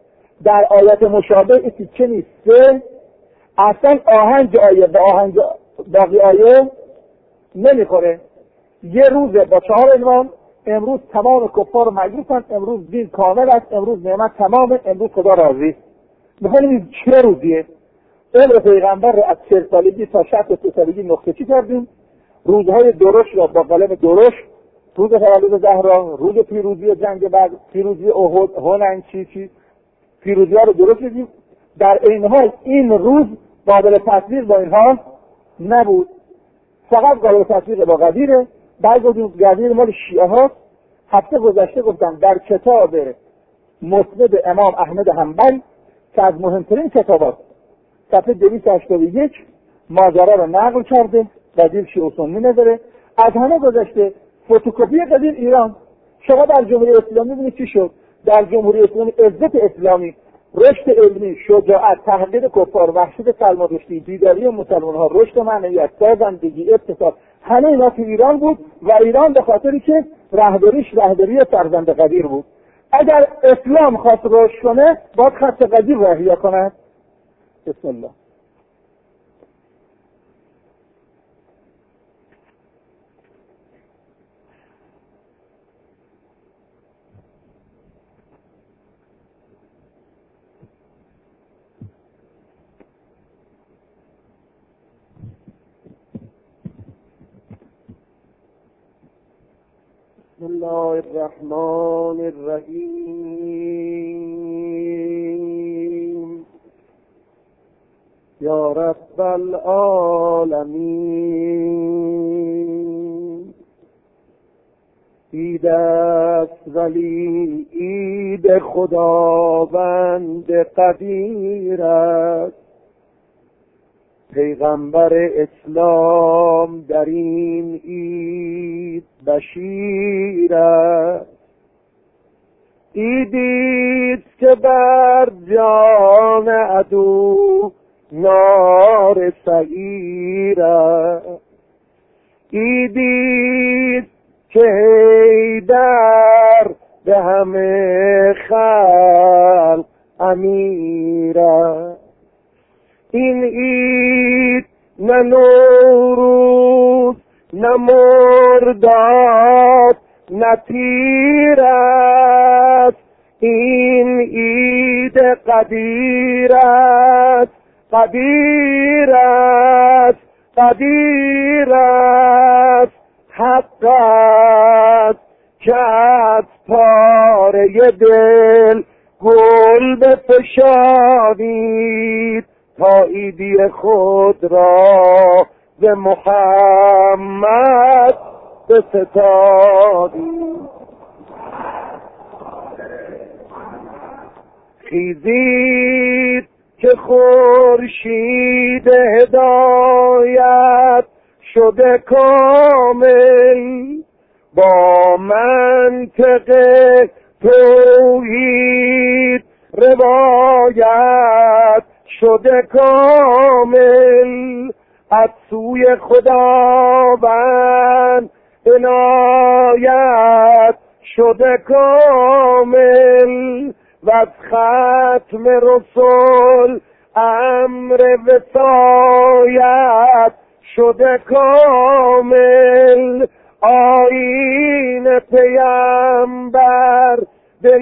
در آیات مشابه این تیکه نیست. سه اصلا آهنگ آیه به آهنگ باقی آیه نمیخوره. یه روزه با چهار عنوان. امروز تمام کفار مجروحن، امروز دین کامل است، امروز نعمت تمامه، امروز خدا راضی. میخوایم چه روزیه؟ عمر پیغمبر رو از چهل سالگی تا شصت سالگی نقطه چی کردیم؟ روزهای درشت را با قلم درشت، روز تولد زهرا، روز پیروزی جنگ بعد، پیروزی احد، هنن چی چی پیروزی ها رو درست کردیم. در این حال این روز قابل تصویر با اینها نبود، فقط قابل تصویر با قدیره. بعد گفتیم قدیر مال شیعه ها. هفته گذشته گفتم در کتاب مسند امام احمد حنبل که از مهمترین کتابات صفحه دویست و هشتاد و یک ماجرا رو نقل کرده. قدیر شیعه و سنی نداره. از همه گذشته فتوکپی قدیر ایران. شما در جمهوری اسلامی ببینید چی شد. در جمهوری اسلامی عزت اسلامی، رشد علمی، شجاعت، تحقیر کفار، وحشت سلمان رشدی، بیداری مسلمان ها، رشد معنویت، سازندگی، اقتصاد، همه اینا تو ایران بود و ایران به خاطری که رهبریش رهبری فرزند قدیر بود. اگر اسلام خواست رشد کنه باید خط قدیم را احیا کند. بسم الله. بسم الله الرحمن الرحیم. یا رب العالمین. عید است ولی عید خداوند قدیر است. پیغمبر اسلام در این عید بشیر است. عیدیست که بر جان عدو نار سعیر است. عیدیست که حیدر به همه خلق امیر است. این عید نه نوروز نه مرداد نه تیر است. این عید قدیر است، قدیر است، قدیر است. حق است که از پاره دل گل بفشانید تا عیدی خود را به محمد بستانید. خیزید که خورشید هدایت شده کامل، با منطق توحید روایت شده کامل. از سوی خداوند عنایت شده کامل، و از ختم رسول امر وصایت شده کامل. آیین پیامبر به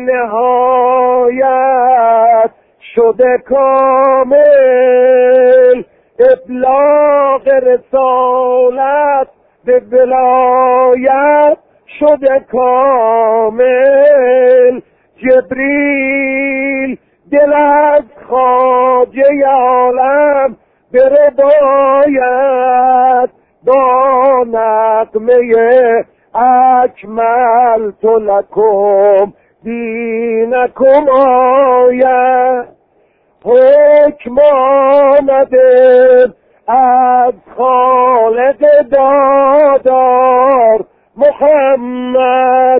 نهایت شده کامل. ابلاغ رسالت به ولایت شده کامل. جبریل دل از خواجه عالم به روایت با نغمه اکملت لکم دینکم آید. حکم آمده از خالق دادار محمد.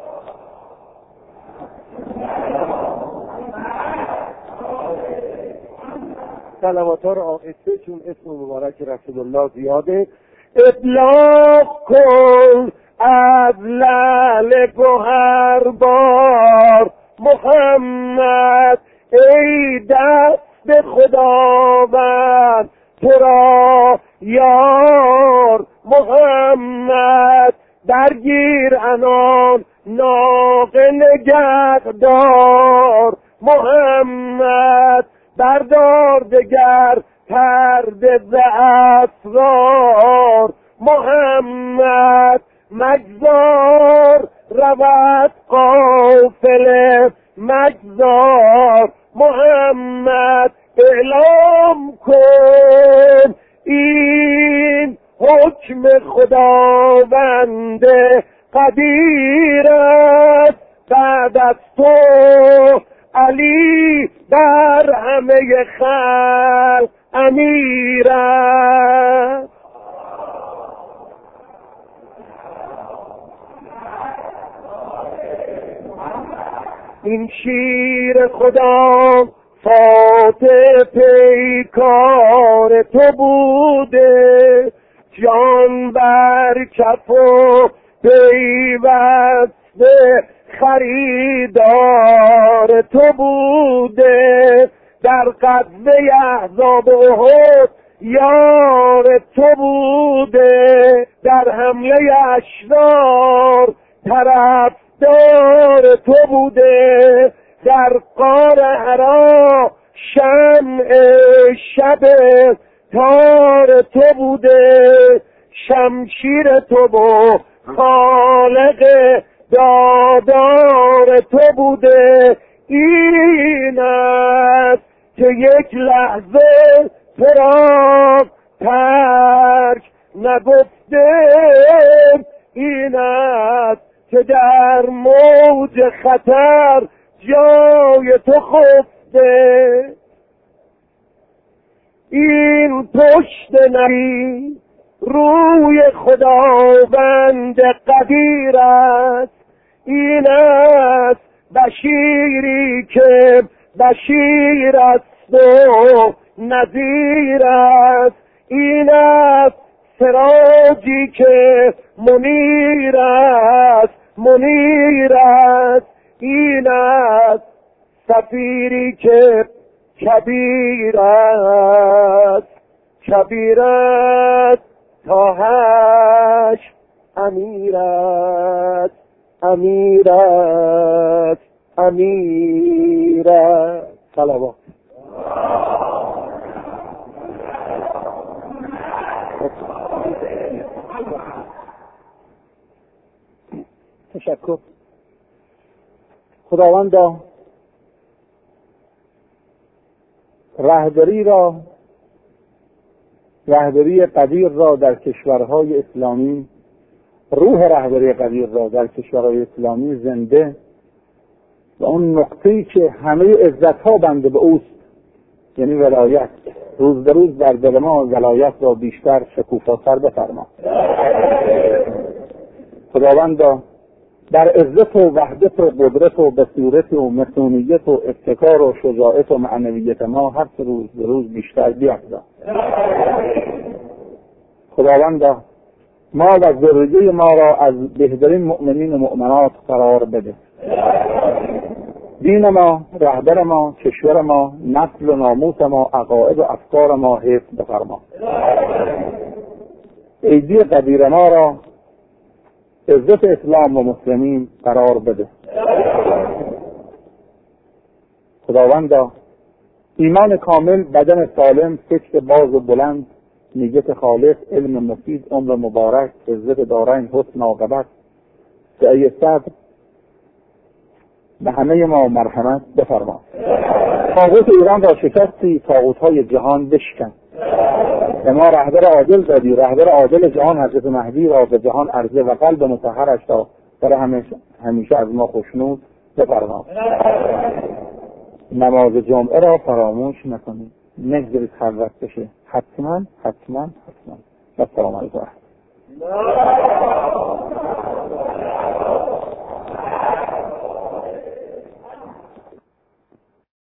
صلوات ها رو آهسته چون اسم مبارک رسول الله زیاده. ابلاغ کن از لعل گوهر بار محمد. ای دست خداوند تو را یار محمد. درگیر عنان ناقه نگهدار محمد. بردار دگر پرده ز اسرار محمد. مگذار رود قافله مگذار محمد. اعلام کن این حکم خداوند قدیر است. بعد از تو علی بر همه خلق امیر است. این شیر خدا فاتح پیکار تو بوده، جان بر کف و پیوسته خریدار تو بوده، در غزوه احزاب احد یار تو بوده، در حمله اشرار طرفدار تو بوده، در غار حرا شمع شب تار تو بوده، شمشیر تو و خالق دادار تو بوده. این است که یک لحظه تو را ترک نگفته، این است که در موج خطر جای تو خفته. این پشت نبی روی خداوند قدیر است، این است بشیری که بشیر است و نذیر است، این است سراجی که منیر است منیر است، این است سفیری که کبیر است کبیر است، تا حشر امیر است امیر است امیر است. صلوات. تشکر. خداوندا رهبری را رهبری قدیر را در کشورهای اسلامی، روح رهبری قدیر را در کشورهای اسلامی زنده و اون نقطه‌ای که همه عزت‌ها بنده به اوست، یعنی ولایت، روز به روز در دل ما ولایت را بیشتر شکوفاتر بفرما. خداوندا در عزت و وحدت و قدرت و بصیرت و متونیت و ابتکار و شجاعت و معنویت ما هر روز به روز بیشتر بیافزا. خداوندا ما و ذریه ما را از بهترین مؤمنین و مؤمنات قرار بده. دین ما، رهبر ما، کشور ما، نسل و ناموس ما، عقاید و افکار ما حفظ بفرما. ایدی قدیر ما را عزت اسلام و مسلمین قرار بده. خداوندا ایمان کامل، بدن سالم، فکر باز و بلند، نیت خالص، علم مفید، عمر مبارک، عزت دارین، حسن عاقبت، سعی صبر به همه ما مرحمت بفرما. طاغوت ایران را شکستی، طاغوت‌های جهان بشکن. به ما رهبر عادل دادی، رهبر عادل جهان حضرت مهدی را به جهان عرضه و قلب مطهرش را برای همیشه, همیشه از ما خوشنود بفرما. نماز جمعه را فراموش نکنید، نگذارید خلوت بشه. حتما حتما حتما. السلام علیکم.